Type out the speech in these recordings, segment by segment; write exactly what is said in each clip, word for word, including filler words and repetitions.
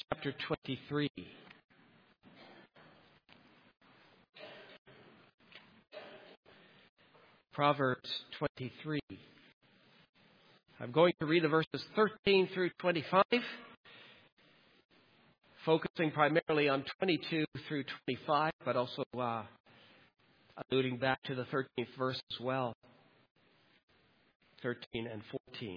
chapter twenty-three. Proverbs twenty-three. I'm going to read the verses thirteen through twenty-five, focusing primarily on twenty-two through twenty-five, but also uh, alluding back to the thirteenth verse as well, thirteen and fourteen.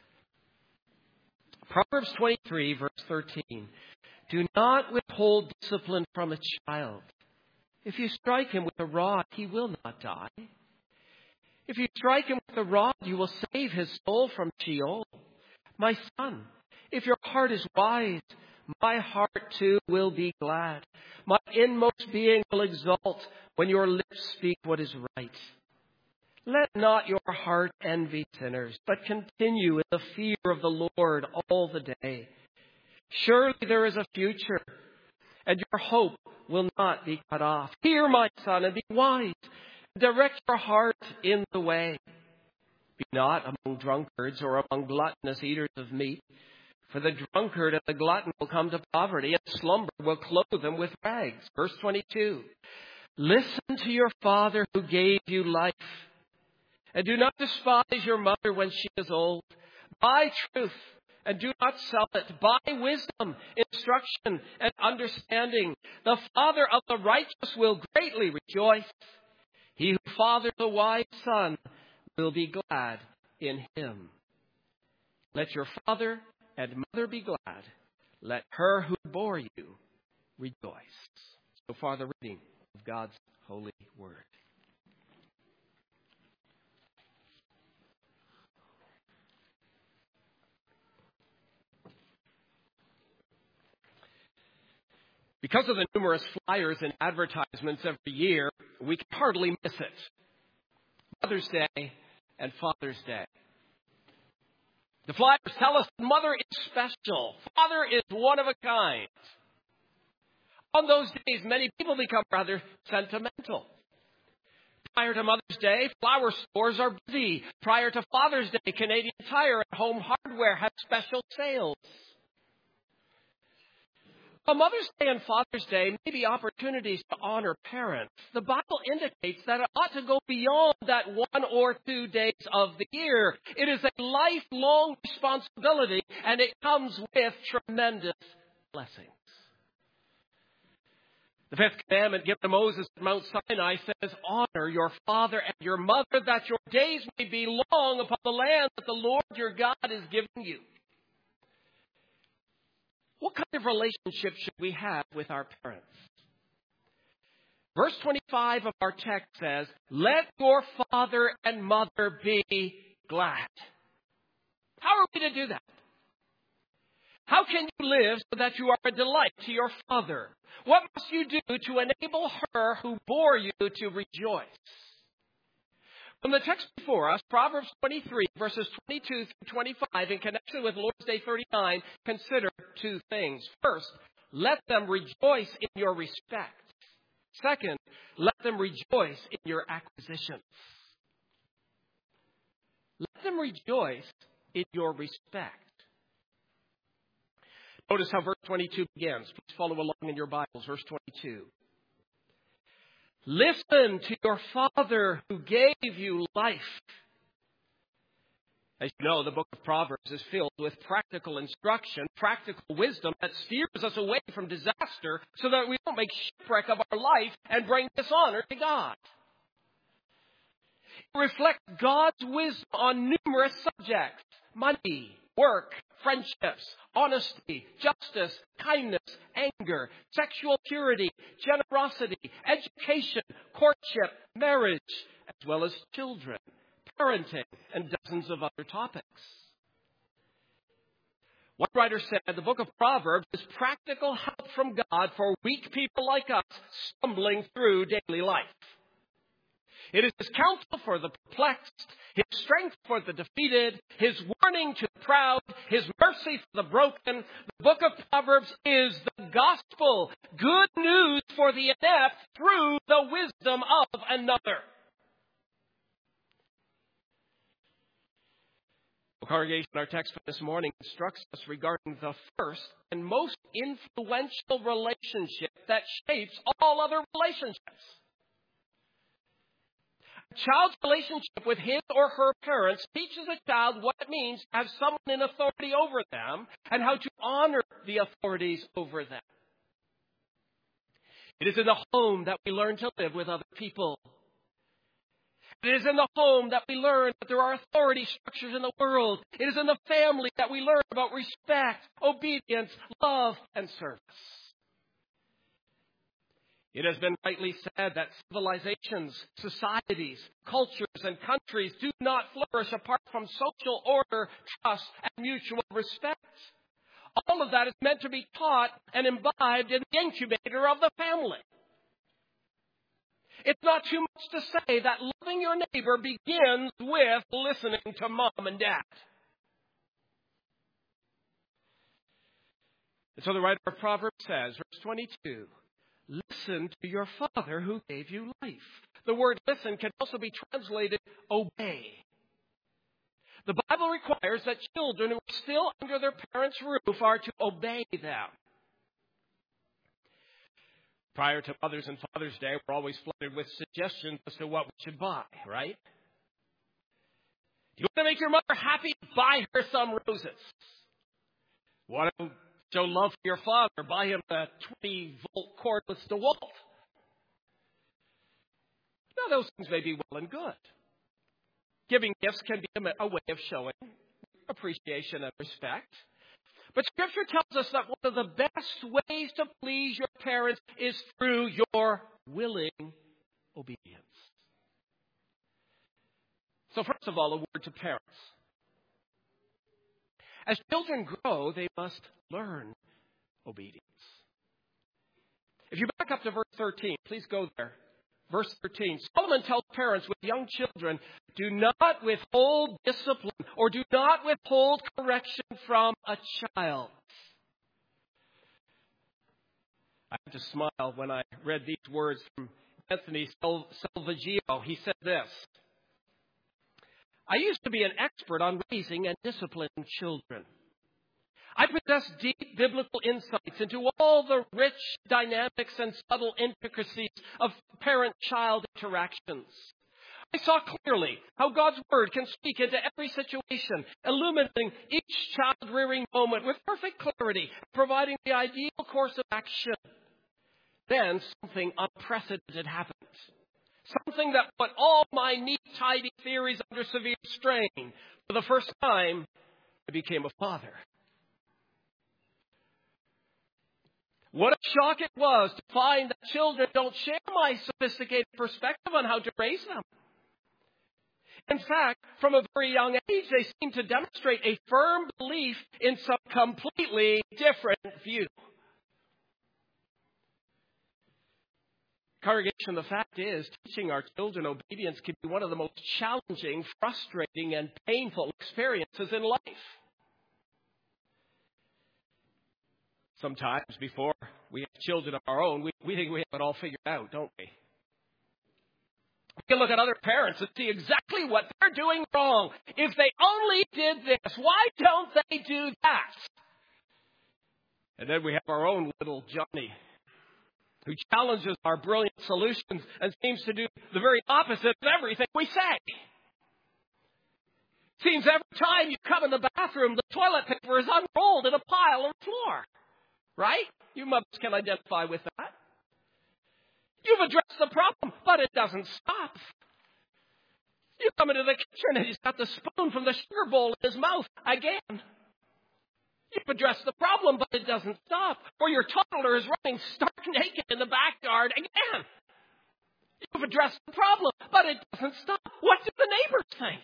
Proverbs twenty-three, verse thirteen. Do not withhold discipline from a child. If you strike him with a rod, he will not die. If you strike him with a rod, you will save his soul from Sheol. My son, if your heart is wise, my heart too will be glad. My inmost being will exult when your lips speak what is right. Let not your heart envy sinners, but continue in the fear of the Lord all the day. Surely there is a future, and your hope will not be cut off. Hear, my son, and be wise. Direct your heart in the way. Be not among drunkards or among gluttonous eaters of meat, for the drunkard and the glutton will come to poverty, and slumber will clothe them with rags. Verse twenty-two. Listen to your father who gave you life, and do not despise your mother when she is old. Buy truth and do not sell it. Buy wisdom, instruction, and understanding. The father of the righteous will greatly rejoice. He who fathers a wise son will be glad in him. Let your father and mother be glad. Let her who bore you rejoice. So far the reading of God's holy word. Because of the numerous flyers and advertisements every year, we can hardly miss it. Mother's Day and Father's Day. The flyers tell us mother is special. Father is one of a kind. On those days, many people become rather sentimental. Prior to Mother's Day, flower stores are busy. Prior to Father's Day, Canadian Tire and Home Hardware have special sales. While Mother's Day and Father's Day may be opportunities to honor parents, the Bible indicates that it ought to go beyond that one or two days of the year. It is a lifelong responsibility, and it comes with tremendous blessings. The fifth commandment given to Moses at Mount Sinai says, honor your father and your mother, that your days may be long upon the land that the Lord your God is giving you. What kind of relationship should we have with our parents? Verse twenty-five of our text says, let your father and mother be glad. How are we to do that? How can you live so that you are a delight to your father? What must you do to enable her who bore you to rejoice? From the text before us, Proverbs twenty-three, verses twenty-two through twenty-five, in connection with Lord's Day thirty-nine, consider two things. First, let them rejoice in your respect. Second, let them rejoice in your acquisitions. Let them rejoice in your respect. Notice how verse twenty-two begins. Please follow along in your Bibles. Verse twenty-two. Listen to your father who gave you life. As you know, the book of Proverbs is filled with practical instruction, practical wisdom that steers us away from disaster so that we don't make shipwreck of our life and bring dishonor to God. It reflects God's wisdom on numerous subjects: money, work, friendships, honesty, justice, kindness, anger, sexual purity, generosity, education, courtship, marriage, as well as children, parenting, and dozens of other topics. One writer said the book of Proverbs is practical help from God for weak people like us stumbling through daily life. It is his counsel for the perplexed, his strength for the defeated, his warning to the proud, his mercy for the broken. The book of Proverbs is the gospel, good news for the inept through the wisdom of another. Well, congregation, our text for this morning instructs us regarding the first and most influential relationship that shapes all other relationships. A child's relationship with his or her parents teaches a child what it means to have someone in authority over them and how to honor the authorities over them. It is in the home that we learn to live with other people. It is in the home that we learn that there are authority structures in the world. It is in the family that we learn about respect, obedience, love, and service. It has been rightly said that civilizations, societies, cultures, and countries do not flourish apart from social order, trust, and mutual respect. All of that is meant to be taught and imbibed in the incubator of the family. It's not too much to say that loving your neighbor begins with listening to mom and dad. And so the writer of Proverbs says, verse twenty-two, listen to your father who gave you life. The word listen can also be translated obey. The Bible requires that children who are still under their parents' roof are to obey them. Prior to Mother's and Father's Day, we're always flooded with suggestions as to what we should buy, right? Do you want to make your mother happy? Buy her some roses. Want to show love for your father? Buy him a twenty-volt cordless DeWalt. Now, those things may be well and good. Giving gifts can be a way of showing appreciation and respect. But Scripture tells us that one of the best ways to please your parents is through your willing obedience. So first of all, a word to parents. As children grow, they must learn obedience. If you back up to verse thirteen, please go there. Verse thirteen, Solomon tells parents with young children, do not withhold discipline or do not withhold correction from a child. I had to smile when I read these words from Anthony Salvaggio. He said this, I used to be an expert on raising and disciplining children. I possess deep biblical insights into all the rich dynamics and subtle intricacies of parent-child interactions. I saw clearly how God's Word can speak into every situation, illuminating each child-rearing moment with perfect clarity, providing the ideal course of action. Then something unprecedented happened. Something that put all my neat, tidy theories under severe strain. For the first time, I became a father. What a shock it was to find that children don't share my sophisticated perspective on how to raise them. In fact, from a very young age, they seem to demonstrate a firm belief in some completely different view. Congregation, the fact is, teaching our children obedience can be one of the most challenging, frustrating, and painful experiences in life. Sometimes before we have children of our own, we, we think we have it all figured out, don't we? We can look at other parents and see exactly what they're doing wrong. If they only did this, why don't they do that? And then we have our own little Johnny, who challenges our brilliant solutions and seems to do the very opposite of everything we say. Seems every time you come in the bathroom, the toilet paper is unrolled in a pile on the floor. Right? You mothers can identify with that. You've addressed the problem, but it doesn't stop. You come into the kitchen and he's got the spoon from the sugar bowl in his mouth again. You've addressed the problem, but it doesn't stop. Or your toddler is running stark naked in the backyard again. You've addressed the problem, but it doesn't stop. What do the neighbors think?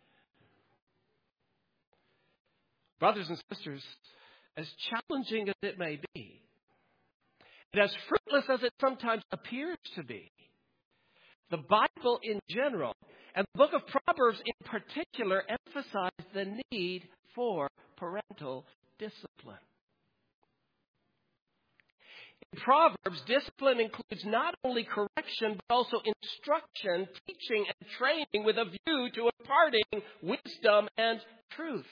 Brothers and sisters, as challenging as it may be, and as fruitless as it sometimes appears to be, the Bible in general and the book of Proverbs in particular emphasize the need for parental discipline. In Proverbs, discipline includes not only correction, but also instruction, teaching, and training with a view to imparting wisdom and truth.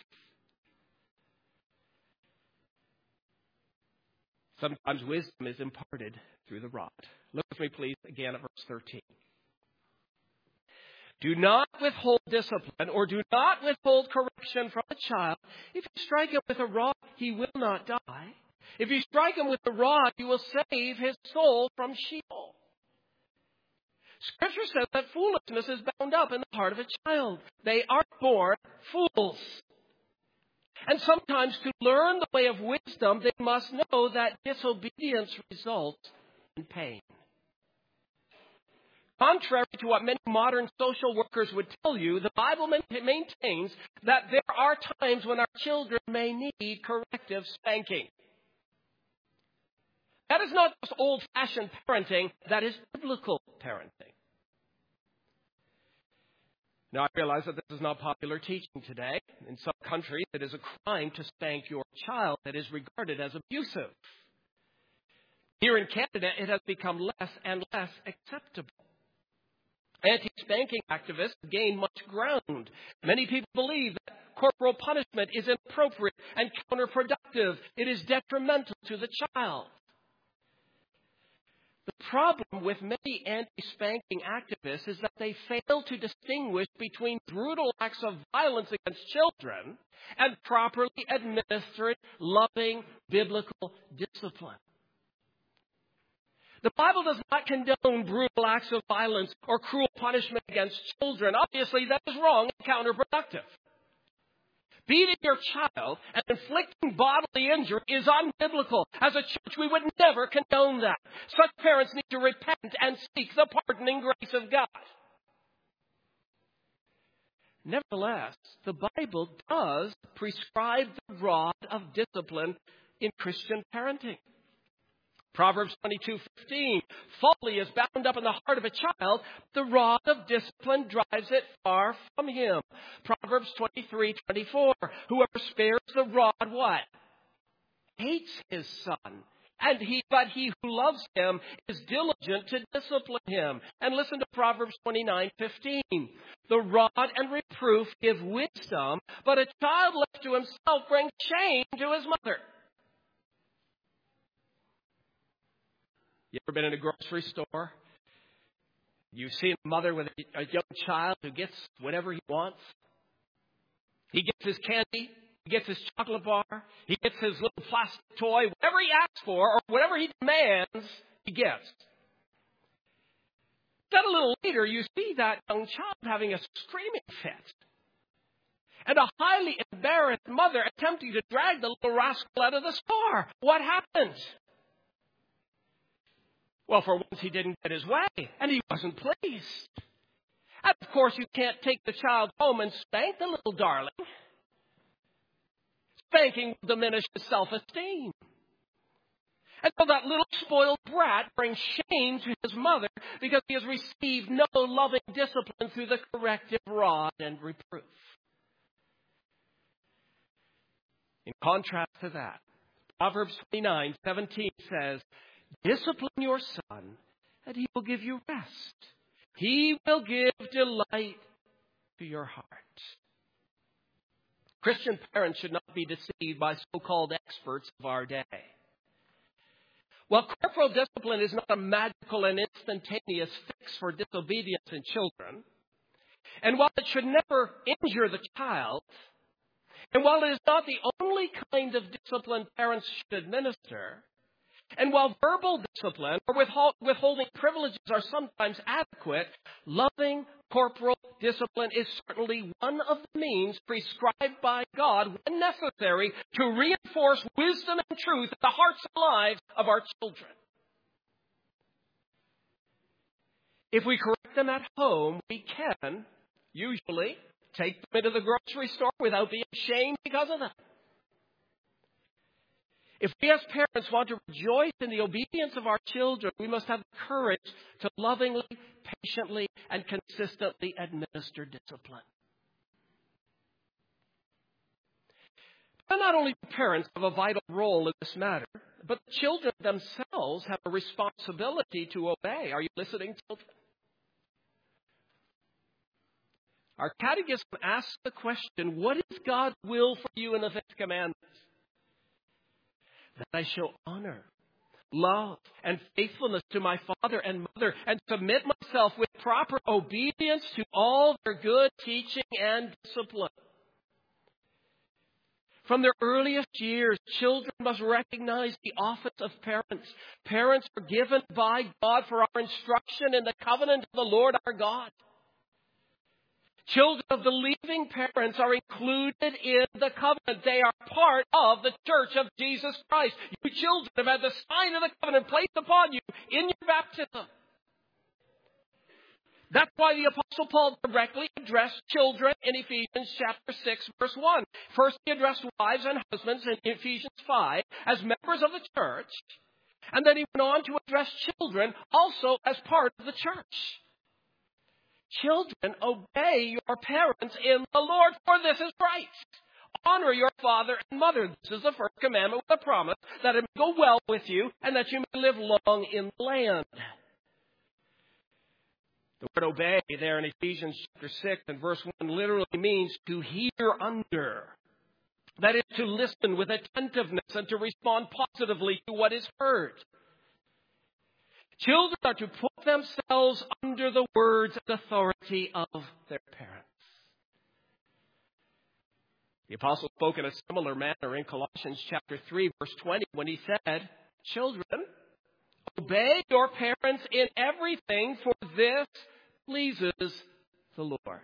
Sometimes wisdom is imparted through the rod. Look with me, please, again at verse thirteen. Do not withhold discipline, or do not withhold correction from a child. If you strike him with a rod, he will not die. If you strike him with a rod, you will save his soul from Sheol. Scripture says that foolishness is bound up in the heart of a child. They are born fools. And sometimes to learn the way of wisdom, they must know that disobedience results in pain. Contrary to what many modern social workers would tell you, the Bible maintains that there are times when our children may need corrective spanking. That is not just old-fashioned parenting, that is biblical parenting. Now, I realize that this is not popular teaching today. In some countries, it is a crime to spank your child that is regarded as abusive. Here in Canada, it has become less and less acceptable. Anti-spanking activists gain much ground. Many people believe that corporal punishment is inappropriate and counterproductive. It is detrimental to the child. The problem with many anti-spanking activists is that they fail to distinguish between brutal acts of violence against children and properly administered, loving, biblical discipline. The Bible does not condone brutal acts of violence or cruel punishment against children. Obviously, that is wrong and counterproductive. Beating your child and inflicting bodily injury is unbiblical. As a church, we would never condone that. Such parents need to repent and seek the pardoning grace of God. Nevertheless, the Bible does prescribe the rod of discipline in Christian parenting. Proverbs twenty-two fifteen, folly is bound up in the heart of a child. The rod of discipline drives it far from him. Proverbs twenty-three twenty-four, whoever spares the rod, what? Hates his son. And he, but he who loves him is diligent to discipline him. And listen to Proverbs twenty-nine fifteen. The rod and reproof give wisdom, but a child left to himself brings shame to his mother. You ever been in a grocery store? You've seen a mother with a young child who gets whatever he wants. He gets his candy. He gets his chocolate bar. He gets his little plastic toy. Whatever he asks for or whatever he demands, he gets. Then a little later, you see that young child having a screaming fit. And a highly embarrassed mother attempting to drag the little rascal out of the store. What happens? Well, for once he didn't get his way, and he wasn't pleased. And of course, you can't take the child home and spank the little darling. Spanking will diminish his self-esteem. And so that little spoiled brat brings shame to his mother because he has received no loving discipline through the corrective rod and reproof. In contrast to that, Proverbs twenty-nine seventeen says, discipline your son, and he will give you rest. He will give delight to your heart. Christian parents should not be deceived by so-called experts of our day. While corporal discipline is not a magical and instantaneous fix for disobedience in children, and while it should never injure the child, and while it is not the only kind of discipline parents should administer, and while verbal discipline or withholding privileges are sometimes adequate, loving corporal discipline is certainly one of the means prescribed by God when necessary to reinforce wisdom and truth in the hearts and lives of our children. If we correct them at home, we can usually take them into the grocery store without being ashamed because of them. If we as parents want to rejoice in the obedience of our children, we must have the courage to lovingly, patiently, and consistently administer discipline. But not only do parents have a vital role in this matter, But the children themselves have a responsibility to obey. Are you listening, children? Our catechism asks the question, what is God's will for you in the fifth commandment? That I shall honor, love, and faithfulness to my father and mother, and submit myself with proper obedience to all their good teaching and discipline. From their earliest years, children must recognize the office of parents. Parents are given by God for our instruction in the covenant of the Lord our God. Children of believing parents are included in the covenant. They are part of the church of Jesus Christ. You children have had the sign of the covenant placed upon you in your baptism. That's why the Apostle Paul directly addressed children in Ephesians chapter six, verse one. First, he addressed wives and husbands in Ephesians five as members of the church. And then he went on to address children also as part of the church. Children, obey your parents in the Lord, for this is right. Honor your father and mother. This is the first commandment with a promise that it may go well with you and that you may live long in the land. The word obey there in Ephesians chapter six and verse one literally means to hear under. That is to listen with attentiveness and to respond positively to what is heard. Children are to put themselves under the words and authority of their parents. The apostle spoke in a similar manner in Colossians chapter three, verse twenty, when he said, children, obey your parents in everything, for this pleases the Lord.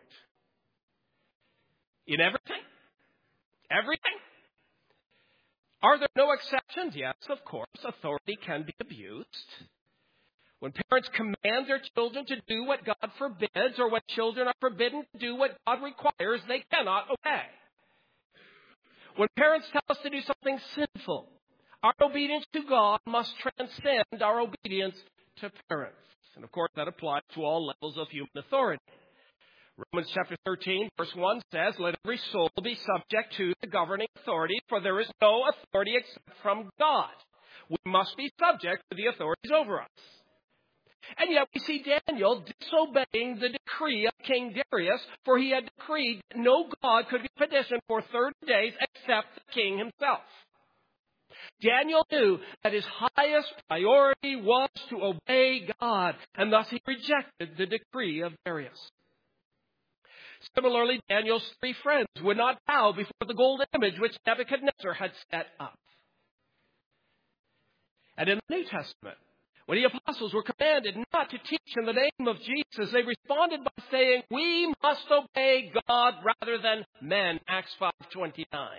In everything? Everything? Are there no exceptions? Yes, of course. Authority can be abused. When parents command their children to do what God forbids, or when children are forbidden to do what God requires, they cannot obey. When parents tell us to do something sinful, our obedience to God must transcend our obedience to parents. And of course, that applies to all levels of human authority. Romans chapter thirteen, verse one says, let every soul be subject to the governing authority, for there is no authority except from God. We must be subject to the authorities over us. And yet we see Daniel disobeying the decree of King Darius, for he had decreed that no god could be petitioned for thirty days except the king himself. Daniel knew that his highest priority was to obey God, and thus he rejected the decree of Darius. Similarly, Daniel's three friends would not bow before the golden image which Nebuchadnezzar had set up. And in the New Testament, when the apostles were commanded not to teach in the name of Jesus, they responded by saying, we must obey God rather than men, Acts five twenty-nine.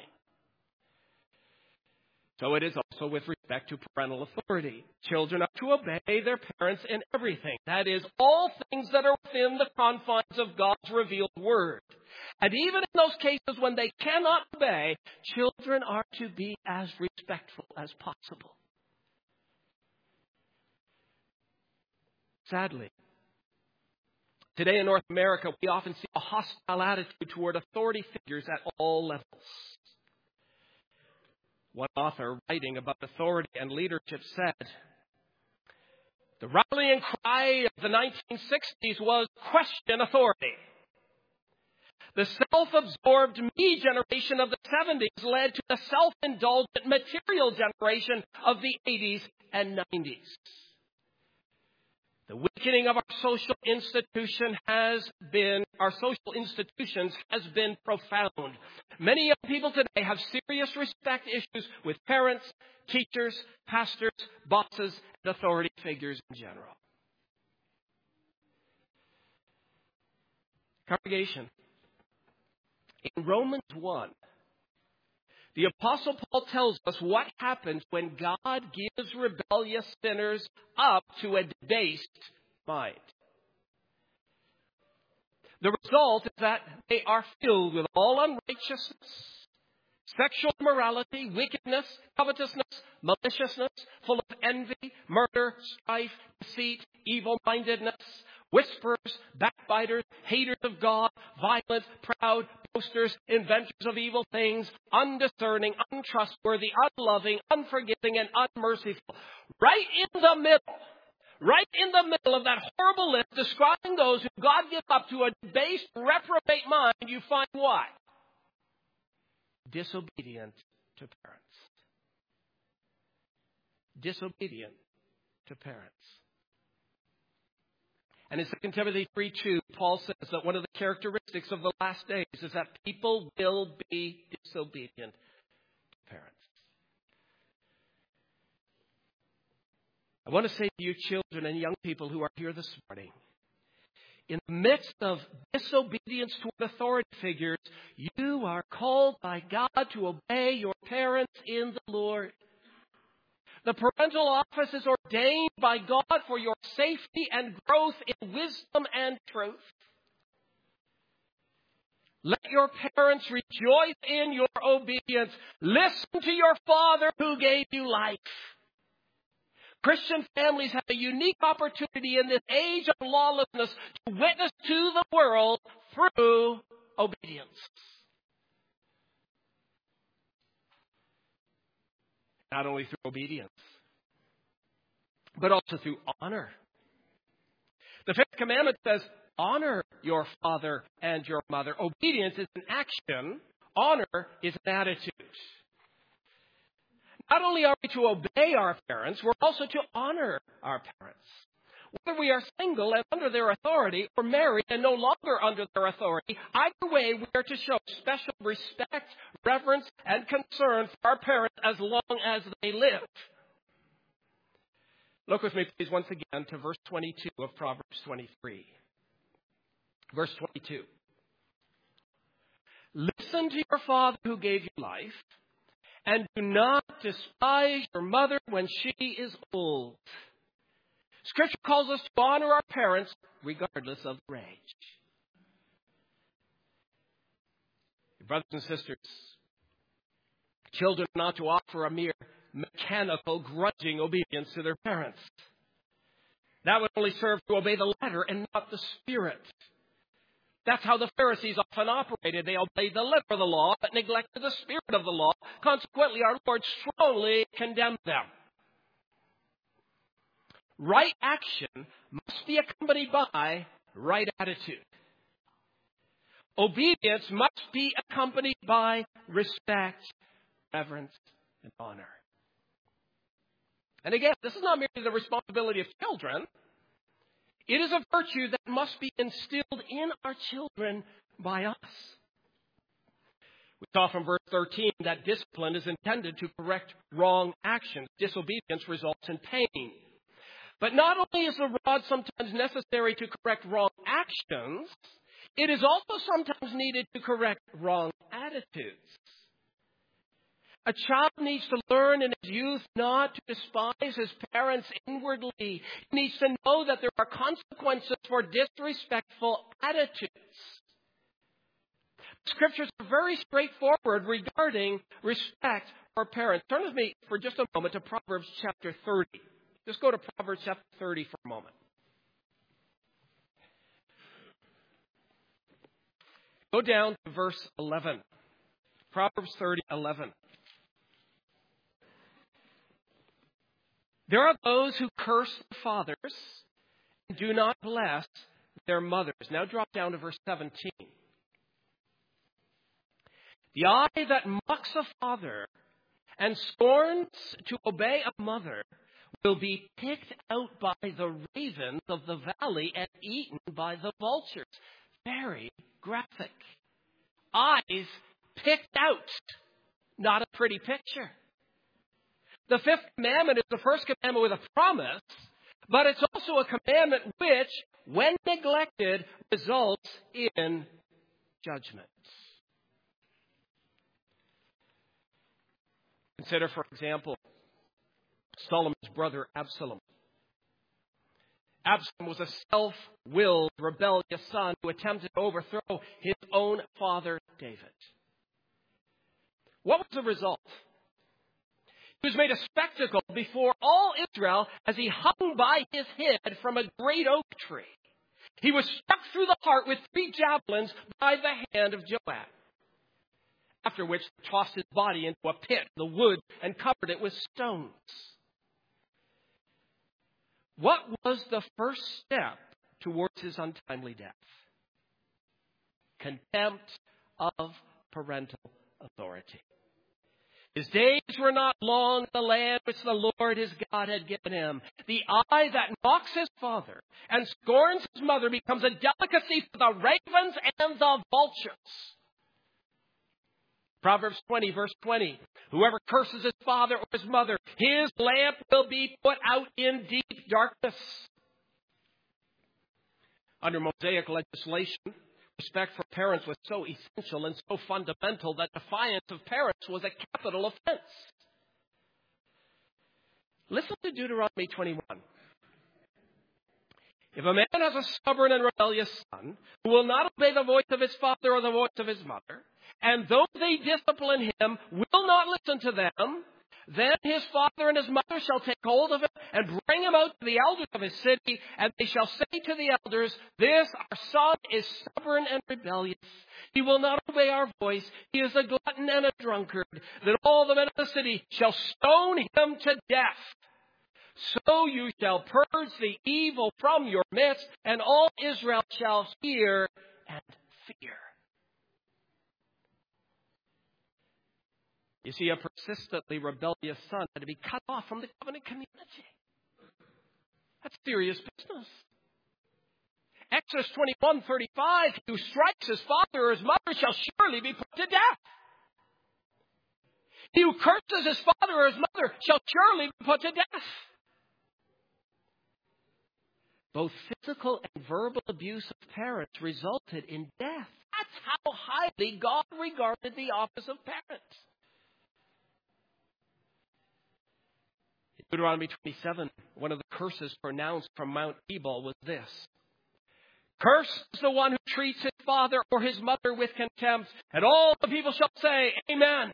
So it is also with respect to parental authority. Children are to obey their parents in everything. That is, all things that are within the confines of God's revealed word. And even in those cases when they cannot obey, children are to be as respectful as possible. Sadly, today in North America, we often see a hostile attitude toward authority figures at all levels. One author writing about authority and leadership said, the rallying cry of the nineteen sixties was question authority. The self-absorbed me generation of the seventies led to the self-indulgent material generation of the eighties and nineties. The weakening of our social institution has been, our social institutions has been profound. Many young people today have serious respect issues with parents, teachers, pastors, bosses, and authority figures in general. Congregation, in Romans one, the Apostle Paul tells us what happens when God gives rebellious sinners up to a debased mind. The result is that they are filled with all unrighteousness, sexual immorality, wickedness, covetousness, maliciousness, full of envy, murder, strife, deceit, evil-mindedness, Whisperers, backbiters, haters of God, violent, proud, boasters, inventors of evil things, undiscerning, untrustworthy, unloving, unforgiving, and unmerciful. Right in the middle, right in the middle of that horrible list describing those who God gives up to a debased, reprobate mind, you find what? Disobedient to parents. Disobedient to parents. And in Second Timothy three two, Paul says that one of the characteristics of the last days is that people will be disobedient to parents. I want to say to you children and young people who are here this morning, in the midst of disobedience toward authority figures, you are called by God to obey your parents in the Lord. The parental office is ordained by God for your safety and growth in wisdom and truth. Let your parents rejoice in your obedience. Listen to your Father who gave you life. Christian families have a unique opportunity in this age of lawlessness to witness to the world through obedience. Not only through obedience, but also through honor. The fifth commandment says, honor your father and your mother. Obedience is an action. Honor is an attitude. Not only are we to obey our parents, we're also to honor our parents. Whether we are single and under their authority or married and no longer under their authority, either way we are to show special respect, reverence, and concern for our parents as long as they live. Look with me, please, once again to verse twenty-two of Proverbs twenty-three. Verse twenty-two. Listen to your father who gave you life, and do not despise your mother when she is old. Scripture calls us to honor our parents regardless of their age. Brothers and sisters, children are not to offer a mere mechanical, grudging obedience to their parents. That would only serve to obey the letter and not the spirit. That's how the Pharisees often operated. They obeyed the letter of the law, but neglected the spirit of the law. Consequently, our Lord strongly condemned them. Right action must be accompanied by right attitude. Obedience must be accompanied by respect, reverence, and honor. And again, this is not merely the responsibility of children. It is a virtue that must be instilled in our children by us. We saw from verse thirteen that discipline is intended to correct wrong actions. Disobedience results in pain. But not only is the rod sometimes necessary to correct wrong actions, it is also sometimes needed to correct wrong attitudes. A child needs to learn in his youth not to despise his parents inwardly. He needs to know that there are consequences for disrespectful attitudes. Scriptures are very straightforward regarding respect for parents. Turn with me for just a moment to Proverbs chapter thirty. Just go to Proverbs chapter thirty for a moment. Go down to verse eleven. Proverbs thirty, eleven. There are those who curse their fathers and do not bless their mothers. Now drop down to verse seventeen. The eye that mocks a father and scorns to obey a mother will be picked out by the ravens of the valley and eaten by the vultures. Very graphic. Eyes picked out. Not a pretty picture. The fifth commandment is the first commandment with a promise, but it's also a commandment which, when neglected, results in judgment. Consider, for example, Solomon's brother Absalom. Absalom was a self-willed, rebellious son who attempted to overthrow his own father, David. What was the result? He was made a spectacle before all Israel as he hung by his head from a great oak tree. He was struck through the heart with three javelins by the hand of Joab. After which they tossed his body into a pit, the wood, and covered it with stones. What was the first step towards his untimely death? Contempt of parental authority. His days were not long in the land which the Lord his God had given him. The eye that mocks his father and scorns his mother becomes a delicacy for the ravens and the vultures. Proverbs twenty, verse twenty. Whoever curses his father or his mother, his lamp will be put out in deep darkness. Under Mosaic legislation, respect for parents was so essential and so fundamental that defiance of parents was a capital offense. Listen to Deuteronomy twenty-one. If a man has a stubborn and rebellious son who will not obey the voice of his father or the voice of his mother, and though they discipline him, will not listen to them, then his father and his mother shall take hold of him and bring him out to the elders of his city, and they shall say to the elders, this our son is stubborn and rebellious. He will not obey our voice. He is a glutton and a drunkard. Then all the men of the city shall stone him to death. So you shall purge the evil from your midst, and all Israel shall hear and fear. You see, a persistently rebellious son had to be cut off from the covenant community. That's serious business. Exodus twenty-one thirty-five, he who strikes his father or his mother shall surely be put to death. He who curses his father or his mother shall surely be put to death. Both physical and verbal abuse of parents resulted in death. That's how highly God regarded the office of parents. Deuteronomy twenty-seven, one of the curses pronounced from Mount Ebal was this. Cursed is the one who treats his father or his mother with contempt, and all the people shall say, Amen.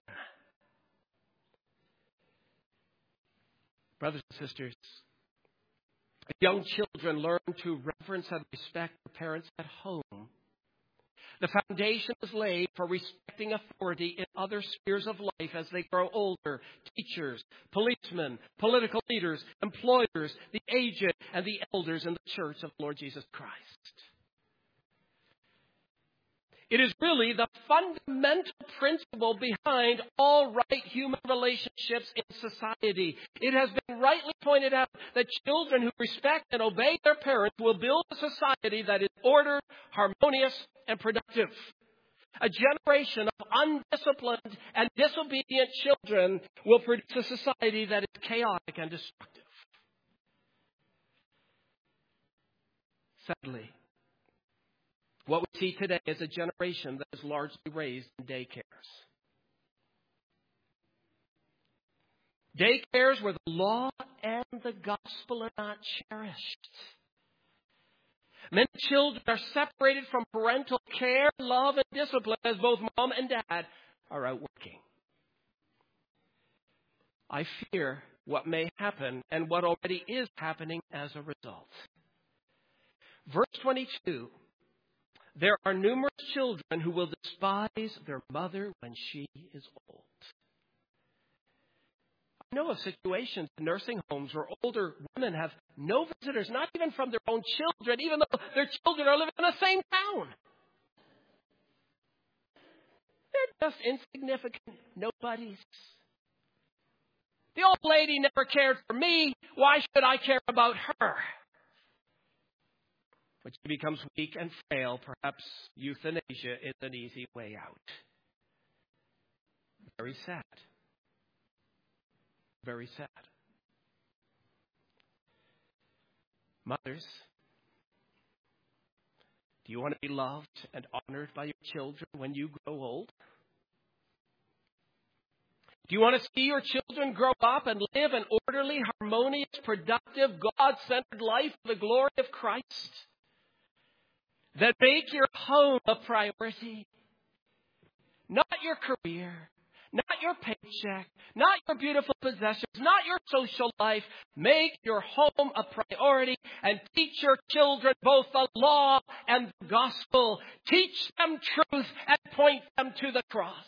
Brothers and sisters, young children learn to reverence and respect their parents at home. The foundation is laid for respecting authority in other spheres of life as they grow older. Teachers, policemen, political leaders, employers, the aged, and the elders in the church of the Lord Jesus Christ. It is really the fundamental principle behind all right human relationships in society. It has been rightly pointed out that children who respect and obey their parents will build a society that is ordered, harmonious, and productive. A generation of undisciplined and disobedient children will produce a society that is chaotic and destructive. Sadly, what we see today is a generation that is largely raised in daycares. Daycares where the law and the gospel are not cherished. Many children are separated from parental care, love, and discipline as both mom and dad are out working. I fear what may happen and what already is happening as a result. Verse twenty-two. There are numerous children who will despise their mother when she is old. I know of situations in nursing homes where older women have no visitors, not even from their own children, even though their children are living in the same town. They're just insignificant nobodies. The old lady never cared for me. Why should I care about her? When she becomes weak and frail, perhaps euthanasia is an easy way out. Very sad. Very sad. Mothers, do you want to be loved and honored by your children when you grow old? Do you want to see your children grow up and live an orderly, harmonious, productive, God-centered life for the glory of Christ? That make your home a priority. Not your career, not your paycheck, not your beautiful possessions, not your social life. Make your home a priority and teach your children both the law and the gospel. Teach them truth and point them to the cross.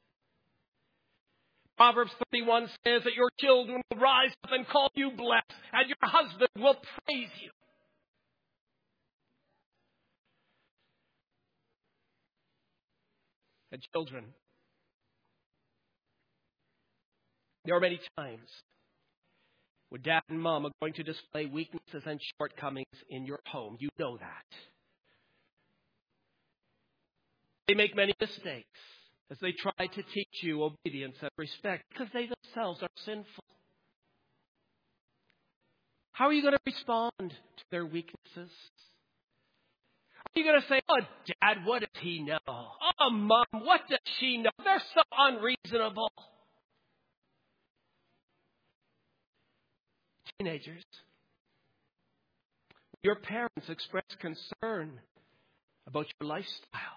Proverbs thirty-one says that your children will rise up and call you blessed, and your husband will praise you. And children, there are many times when dad and mom are going to display weaknesses and shortcomings in your home. You know that. They make many mistakes as they try to teach you obedience and respect because they themselves are sinful. How are you going to respond to their weaknesses? Are you going to say, oh, Dad, what does he know? Oh, Mom, what does she know? They're so unreasonable. Teenagers, your parents express concern about your lifestyle,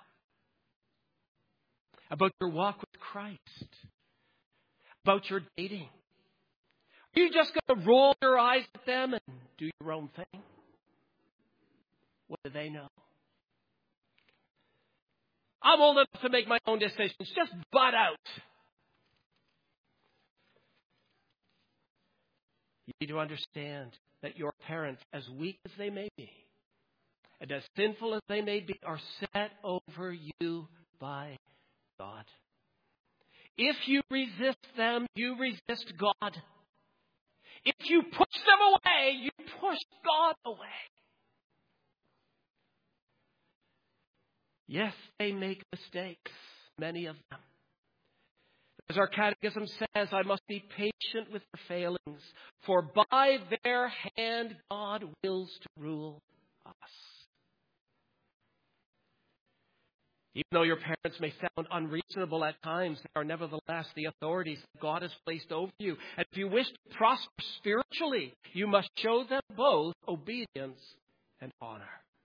about your walk with Christ, about your dating. Are you just going to roll your eyes at them and do your own thing? What do they know? I'm old enough to make my own decisions. Just butt out. You need to understand that your parents, as weak as they may be, and as sinful as they may be, are set over you by God. If you resist them, you resist God. If you push them away, you push God away. Yes, they make mistakes, many of them. As our catechism says, I must be patient with their failings, for by their hand God wills to rule us. Even though your parents may sound unreasonable at times, they are nevertheless the authorities that God has placed over you. And if you wish to prosper spiritually, you must show them both obedience and honor.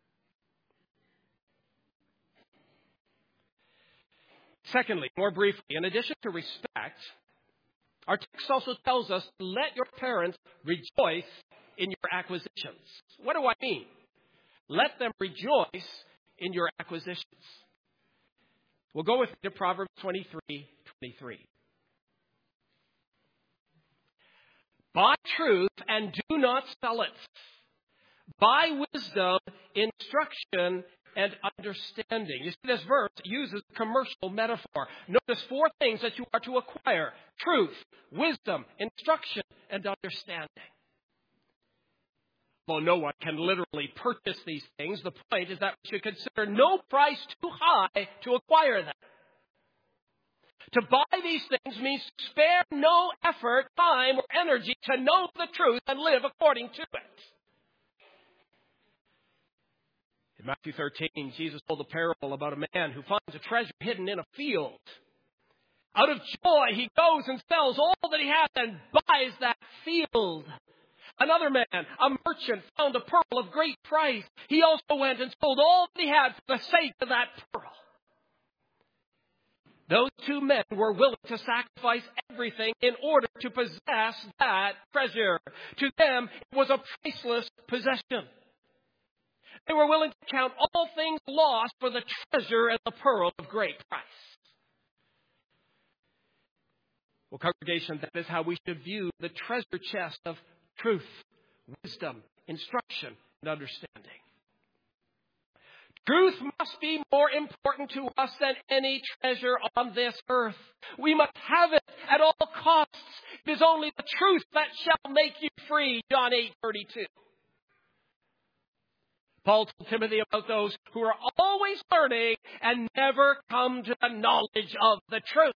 Secondly, more briefly, in addition to respect, our text also tells us to let your parents rejoice in your acquisitions. What do I mean? Let them rejoice in your acquisitions. We'll go with to Proverbs twenty-three twenty-three. Buy truth and do not sell it. Buy wisdom, instruction, and understanding. You see, this verse uses commercial metaphor. Notice four things that you are to acquire: truth, wisdom, instruction, and understanding. Though no one can literally purchase these things, the point is that we should consider no price too high to acquire them. To buy these things means to spare no effort, time, or energy to know the truth and live according to it. In Matthew thirteen, Jesus told a parable about a man who finds a treasure hidden in a field. Out of joy, he goes and sells all that he has and buys that field. Another man, a merchant, found a pearl of great price. He also went and sold all that he had for the sake of that pearl. Those two men were willing to sacrifice everything in order to possess that treasure. To them, it was a priceless possession. They were willing to count all things lost for the treasure and the pearl of great price. Well, congregation, that is how we should view the treasure chest of truth, wisdom, instruction, and understanding. Truth must be more important to us than any treasure on this earth. We must have it at all costs. It is only the truth that shall make you free, John eight thirty-two. Paul told Timothy about those who are always learning and never come to the knowledge of the truth.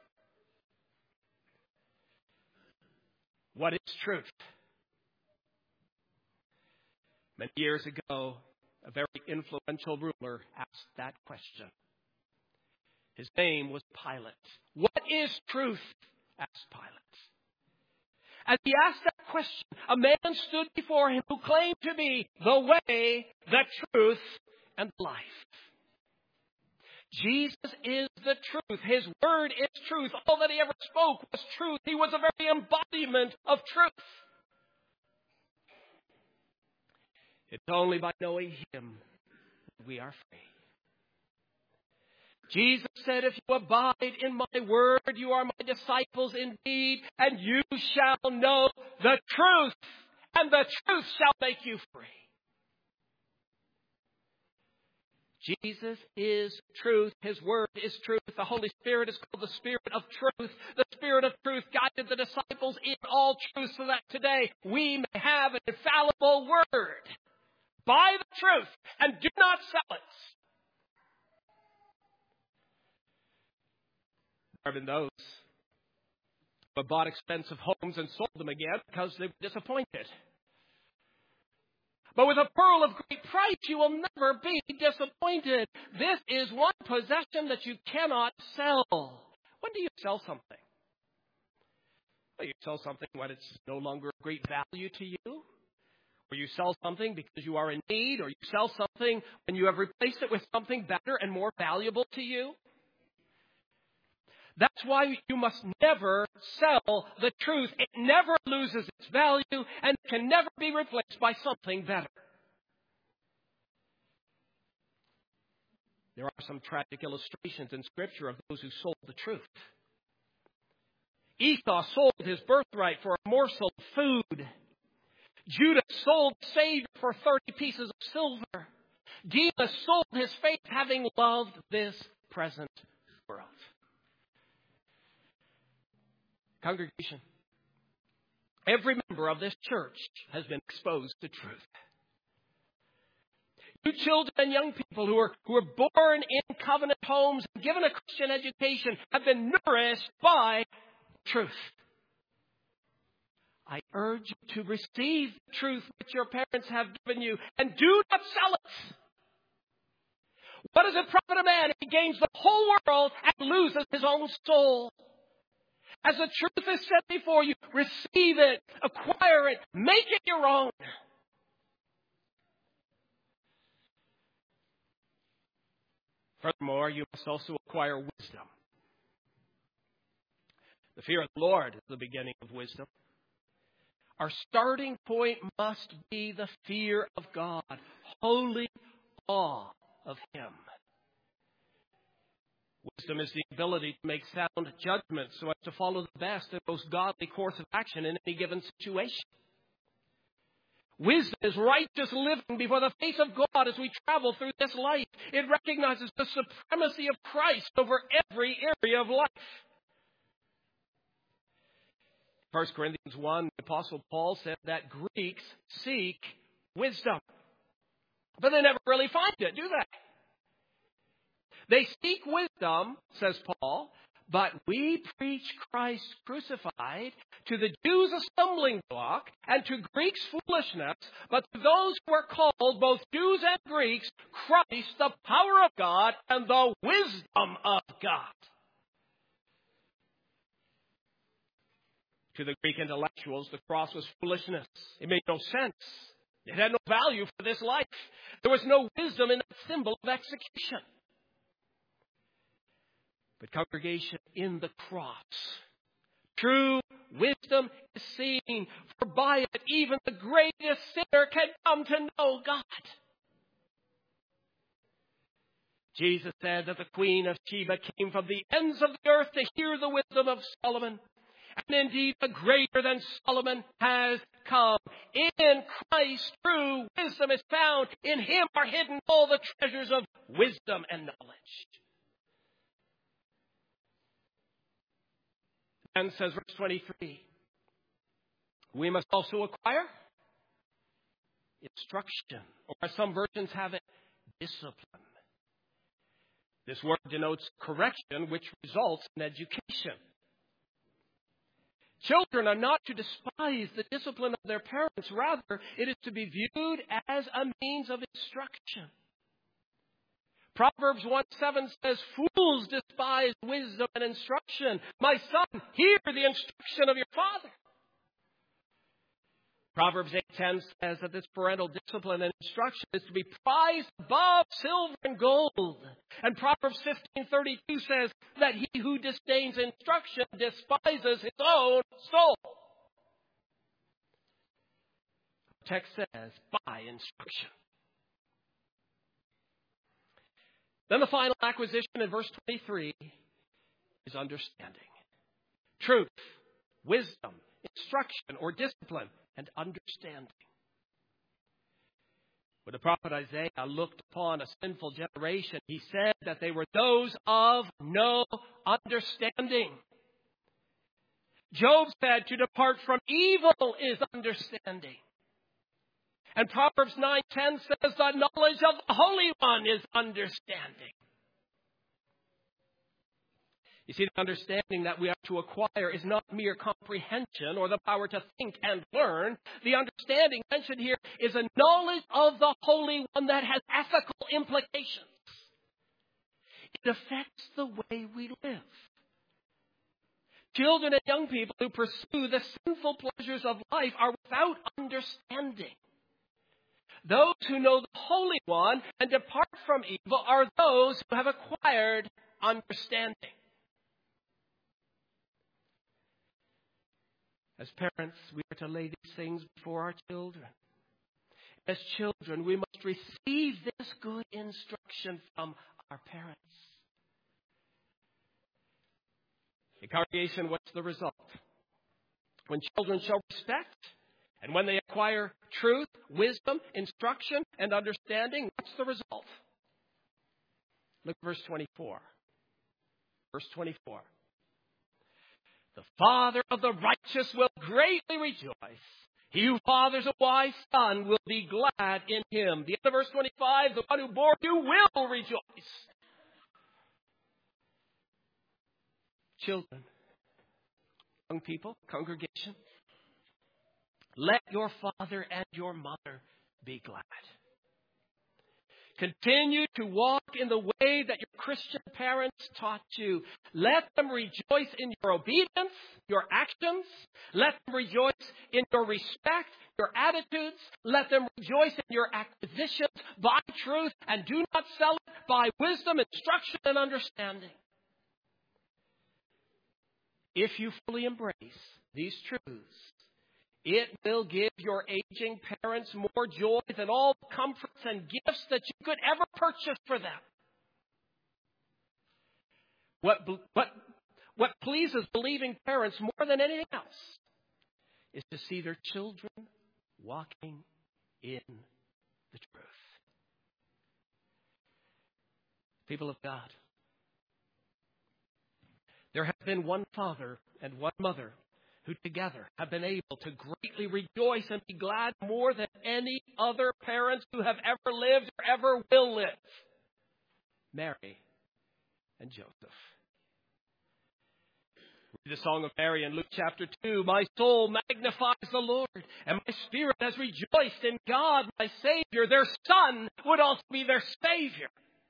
What is truth? Many years ago, a very influential ruler asked that question. His name was Pilate. What is truth? Asked Pilate. As he asked that question, a man stood before him who claimed to be the way, the truth, and the life. Jesus is the truth. His word is truth. All that he ever spoke was truth. He was the very embodiment of truth. It's only by knowing him that we are free. Jesus said, if you abide in my word, you are my disciples indeed, and you shall know the truth, and the truth shall make you free. Jesus is truth. His word is truth. The Holy Spirit is called the Spirit of truth. The Spirit of truth guided the disciples in all truth so that today we may have an infallible word. Buy the truth and do not sell it. There have been those who have bought expensive homes and sold them again because they were disappointed. But with a pearl of great price, you will never be disappointed. This is one possession that you cannot sell. When do you sell something? Well, you sell something when it's no longer of great value to you. Or you sell something because you are in need. Or you sell something when you have replaced it with something better and more valuable to you. That's why you must never sell the truth. It never loses its value and can never be replaced by something better. There are some tragic illustrations in Scripture of those who sold the truth. Esau sold his birthright for a morsel of food. Judah sold the Savior for thirty pieces of silver. Demas sold his faith having loved this present world. Congregation, every member of this church has been exposed to truth. You children and young people who are, who are born in covenant homes and given a Christian education have been nourished by truth. I urge you to receive the truth which your parents have given you and do not sell it. What does it profit a man if he gains the whole world and loses his own soul? As the truth is set before you, receive it, acquire it, make it your own. Furthermore, you must also acquire wisdom. The fear of the Lord is the beginning of wisdom. Our starting point must be the fear of God, holy awe of Him. Wisdom is the ability to make sound judgments so as to follow the best and most godly course of action in any given situation. Wisdom is righteous living before the face of God as we travel through this life. It recognizes the supremacy of Christ over every area of life. First Corinthians one, the Apostle Paul said that Greeks seek wisdom. But they never really find it, do they? They seek wisdom, says Paul, but we preach Christ crucified, to the Jews a stumbling block, and to Greeks foolishness, but to those who are called, both Jews and Greeks, Christ, the power of God and the wisdom of God. To the Greek intellectuals, the cross was foolishness. It made no sense. It had no value for this life. There was no wisdom in that symbol of execution. But congregation, in the cross, true wisdom is seen, for by it even the greatest sinner can come to know God. Jesus said that the Queen of Sheba came from the ends of the earth to hear the wisdom of Solomon. And indeed, the greater than Solomon has come. In Christ, true wisdom is found. In Him are hidden all the treasures of wisdom and knowledge. And says verse twenty-three, we must also acquire instruction, or as some versions have it, discipline. This word denotes correction, which results in education. Children are not to despise the discipline of their parents. Rather, it is to be viewed as a means of instruction. Proverbs one seven says, fools despise wisdom and instruction. My son, hear the instruction of your father. Proverbs eight ten says that this parental discipline and instruction is to be prized above silver and gold. And Proverbs fifteen thirty-two says that he who disdains instruction despises his own soul. The text says, buy instruction. Then the final acquisition in verse twenty-three is understanding. Truth, wisdom, instruction or discipline, and understanding. When the prophet Isaiah looked upon a sinful generation, he said that they were those of no understanding. Job said to depart from evil is understanding. And Proverbs nine ten says the knowledge of the Holy One is understanding. You see, the understanding that we have to acquire is not mere comprehension or the power to think and learn. The understanding mentioned here is a knowledge of the Holy One that has ethical implications. It affects the way we live. Children and young people who pursue the sinful pleasures of life are without understanding. Those who know the Holy One and depart from evil are those who have acquired understanding. As parents, we are to lay these things before our children. As children, we must receive this good instruction from our parents. In congregation, what's the result? When children show respect, and when they acquire truth, wisdom, instruction, and understanding, what's the result? Look at verse twenty-four. Verse twenty-four. The father of the righteous will greatly rejoice. He who fathers a wise son will be glad in him. The end of verse twenty-five, the one who bore you will rejoice. Children, young people, congregation, let your father and your mother be glad. Continue to walk in the way that your Christian parents taught you. Let them rejoice in your obedience, your actions. Let them rejoice in your respect, your attitudes. Let them rejoice in your acquisitions by truth, and do not sell it by wisdom, instruction, and understanding. If you fully embrace these truths, it will give your aging parents more joy than all the comforts and gifts that you could ever purchase for them. What, what, what pleases believing parents more than anything else is to see their children walking in the truth. People of God, there have been one father and one mother who together have been able to greatly rejoice and be glad more than any other parents who have ever lived or ever will live. Mary and Joseph. Read the Song of Mary in Luke chapter two. My soul magnifies the Lord, and my spirit has rejoiced in God, my Savior. Their Son would also be their Savior.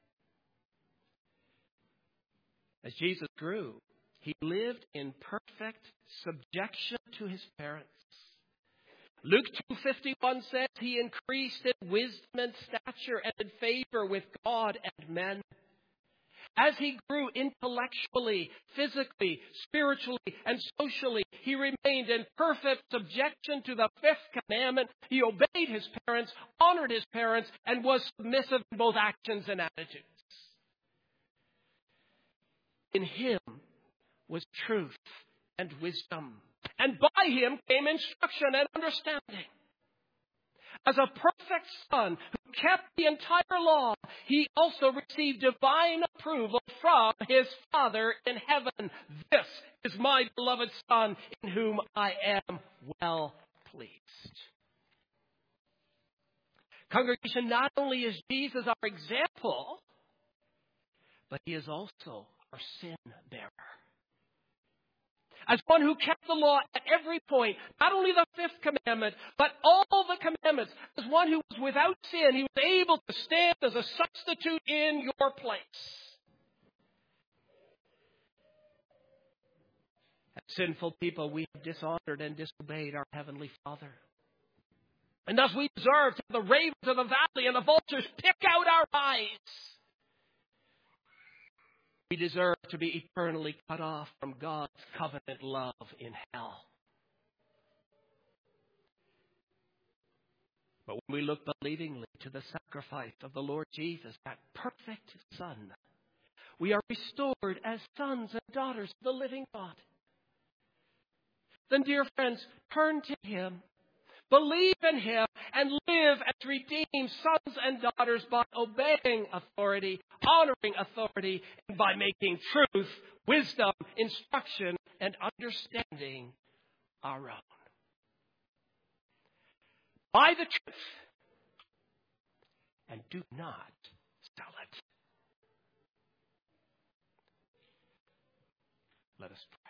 As Jesus grew, he lived in perfect subjection to his parents. Luke two fifty-one says he increased in wisdom and stature and in favor with God and men. As he grew intellectually, physically, spiritually, and socially, he remained in perfect subjection to the fifth commandment. He obeyed his parents, honored his parents, and was submissive in both actions and attitudes. In him was truth and wisdom. And by him came instruction and understanding. As a perfect son who kept the entire law, he also received divine approval from his Father in heaven. This is my beloved Son in whom I am well pleased. Congregation, not only is Jesus our example, but he is also our sin bearer. As one who kept the law at every point, not only the fifth commandment, but all the commandments. As one who was without sin, he was able to stand as a substitute in your place. As sinful people, we have dishonored and disobeyed our Heavenly Father. And thus we deserve to have the ravens of the valley and the vultures pick out our eyes. We deserve to be eternally cut off from God's covenant love in hell. But when we look believingly to the sacrifice of the Lord Jesus, that perfect Son, we are restored as sons and daughters of the living God. Then, dear friends, turn to Him, believe in Him, and live as redeemed sons and daughters by obeying authority, honoring authority, and by making truth, wisdom, instruction, and understanding our own. Buy the truth and do not sell it. Let us pray.